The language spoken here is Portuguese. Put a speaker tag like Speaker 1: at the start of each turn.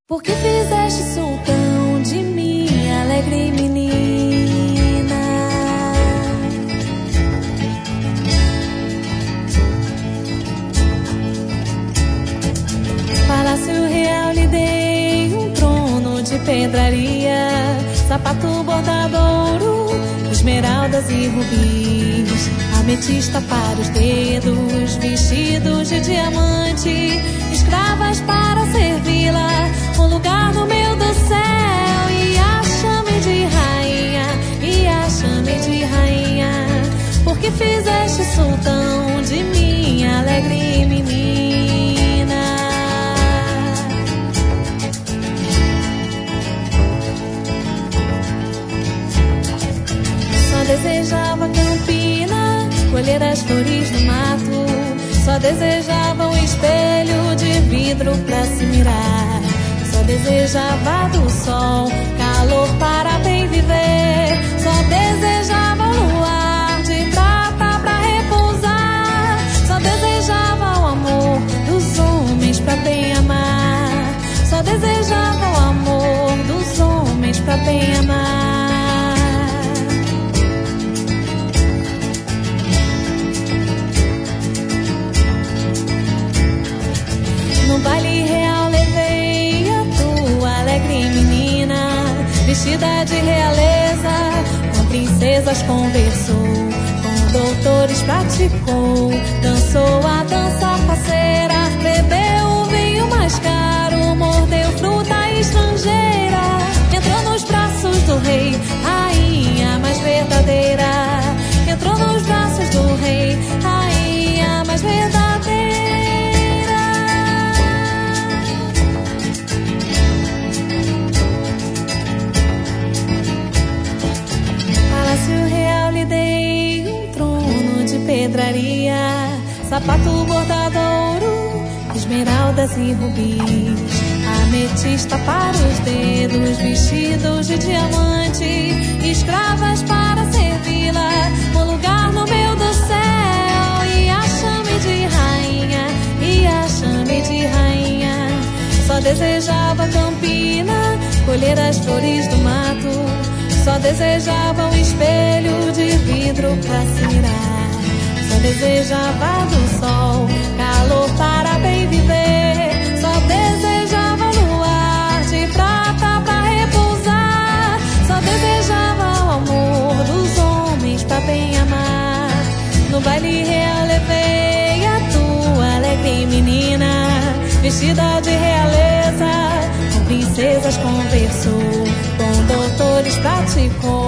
Speaker 1: Por que fizeste sultão de mim, alegre menina? Palácio real lhe dei um trono de pedraria, sapato bordado ouro, esmeraldas e rubis, ametista para os dedos, vestidos de diamante, escravas para servi-la, um lugar no meio do céu, e a chame de rainha, e a chame de rainha. Porque fizeste sultão de mim, alegre menina? Só desejava campina, colher as flores do mato, só desejava um espelho de vidro pra se mirar, só desejava do sol calor para bem viver, só desejava um luar de prata pra repousar, só desejava o amor dos homens pra bem amar, só desejava o amor dos homens pra bem amar. No baile real levei a tua alegre menina, vestida de realeza, com princesas conversou, com doutores praticou, dançou a dança faceira, bebeu o vinho mais caro, mordeu fruta estrangeira, entrou nos braços do rei, rainha mais verdadeira, entrou nos braços do rei, rainha mais verdadeira. Palácio real lhe dei um trono de pedraria, sapato bordado ouro, esmeraldas e rubis, ametista para os dedos, vestidos de diamante, escravas para servi-la, um lugar no meio do céu, e a chame de rainha, e a chame de rainha. Só desejava campina, colher as flores do mato, só desejava um espelho de vidro pra se mirar, só desejava do sol calor para bem viver, só desejava luar de prata pra repousar, só desejava o amor dos homens pra bem amar. No baile real levei a tua alegre menina, vestida de realeza, com princesas conversou, com doutores praticou,